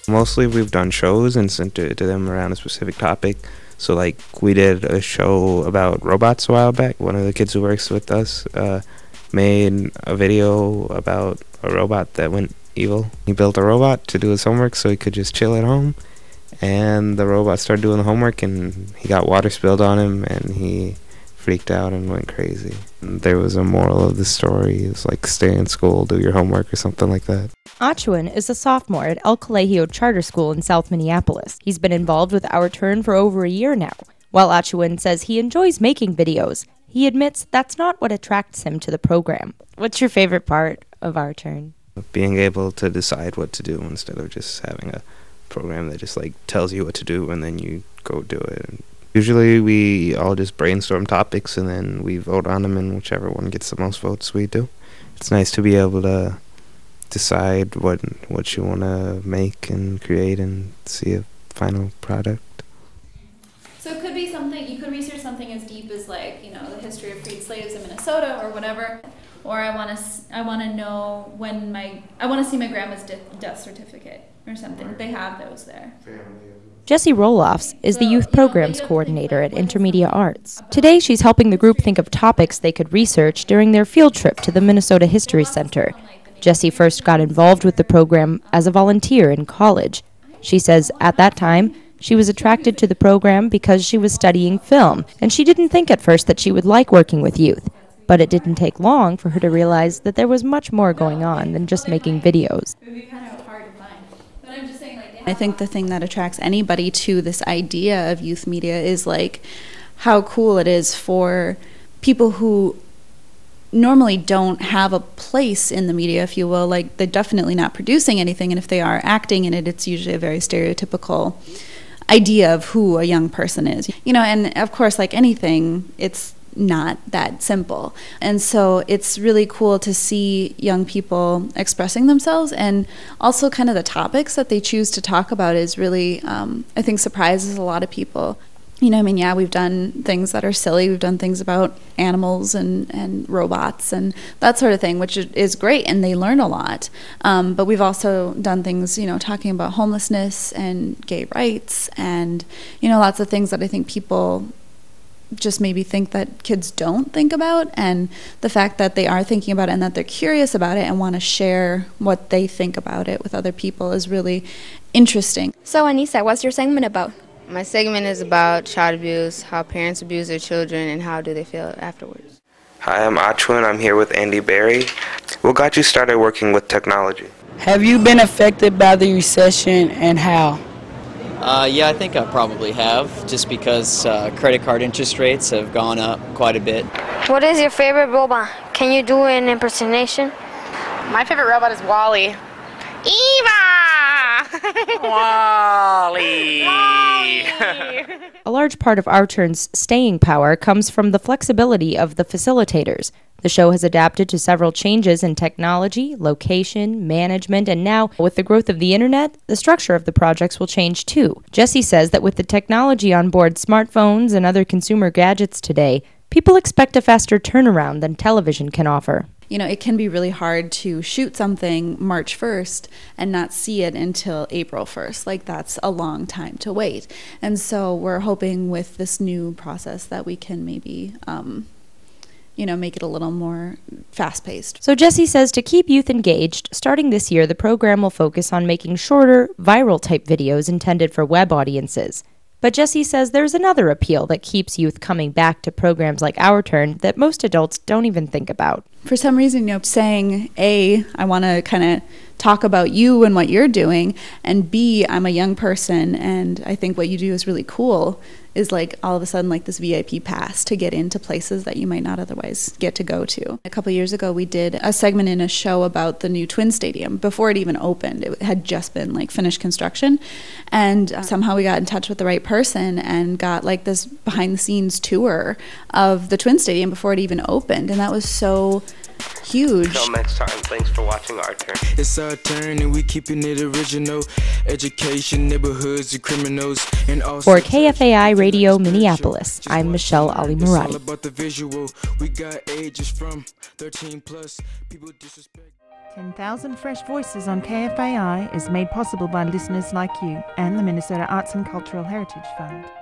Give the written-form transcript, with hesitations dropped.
Mostly we've done shows and sent it to them around a specific topic. So like we did a show about robots a while back. One of the kids who works with us made a video about a robot that went evil. He built a robot to do his homework so he could just chill at home. And the robot started doing the homework and he got water spilled on him and he freaked out and went crazy. And there was a moral of the story. It was like stay in school, do your homework or something like that. Achuan is a sophomore at El Colegio Charter School in South Minneapolis. He's been involved with Our Turn for over a year now. While Achuan says he enjoys making videos, he admits that's not what attracts him to the program. What's your favorite part of Our Turn? Being able to decide what to do instead of just having a program that just like tells you what to do and then you go do it. Usually we all just brainstorm topics and then we vote on them, and whichever one gets the most votes we do. It's nice to be able to decide what you want to make and create and see a final product. So it could be something, you could research something as deep as like, the history of freed slaves in Minnesota or whatever. Or I want to know when I want to see my grandma's death certificate or something. They have those there. Jessie Roloffs is the youth programs coordinator at Intermedia Arts. Today, she's helping the group think of topics they could research during their field trip to the Minnesota History Center. Jessie first got involved with the program as a volunteer in college. She says at that time, she was attracted to the program because she was studying film, and she didn't think at first that she would like working with youth. But it didn't take long for her to realize that there was much more going on than just making videos. I think the thing that attracts anybody to this idea of youth media is like how cool it is for people who normally don't have a place in the media, if you will. Like, they're definitely not producing anything, and if they are acting in it, it's usually a very stereotypical idea of who a young person is. And of course, like anything, it's not that simple. And so it's really cool to see young people expressing themselves, and also kind of the topics that they choose to talk about is really, I think, surprises a lot of people. We've done things that are silly. We've done things about animals and robots and that sort of thing, which is great, and they learn a lot. But we've also done things, talking about homelessness and gay rights and, lots of things that I think people just maybe think that kids don't think about, and the fact that they are thinking about it and that they're curious about it and want to share what they think about it with other people is really interesting. So Anissa, what's your segment about? My segment is about child abuse, how parents abuse their children, and how do they feel afterwards. Hi, I'm Achuan. I'm here with Andy Berry. What got you started working with technology? Have you been affected by the recession, and how? Yeah, I think I probably have, just because credit card interest rates have gone up quite a bit. What is your favorite robot? Can you do an impersonation? My favorite robot is Wall-E. Eva! Wall-E! A large part of Our Turn's staying power comes from the flexibility of the facilitators. The show has adapted to several changes in technology, location, management, and now, with the growth of the internet, the structure of the projects will change too. Jessie says that with the technology on board smartphones and other consumer gadgets today, people expect a faster turnaround than television can offer. It can be really hard to shoot something March 1st and not see it until April 1st. Like, that's a long time to wait. And so we're hoping with this new process that we can maybe make it a little more fast-paced. So Jessie says to keep youth engaged, starting this year, the program will focus on making shorter, viral-type videos intended for web audiences. But Jessie says there's another appeal that keeps youth coming back to programs like Our Turn that most adults don't even think about. For some reason, saying, A, I want to kind of talk about you and what you're doing, and B, I'm a young person, and I think what you do is really cool, is like all of a sudden like this VIP pass to get into places that you might not otherwise get to go to. A couple years ago, we did a segment in a show about the new Twin Stadium before it even opened. It had just been like finished construction, and somehow we got in touch with the right person and got like this behind the scenes tour of the Twin Stadium before it even opened, and that was so huge. Until next time, thanks for watching Our Turn. It's our turn and we keeping it original. Education, neighborhoods, and criminals, and all. For KFAI Radio Minneapolis, I'm Michelle Ali It's all Murati. about the visual. We got ages from 13 plus. People disrespect. 10,000 Fresh Voices on KFAI is made possible by listeners like you and the Minnesota Arts and Cultural Heritage Fund.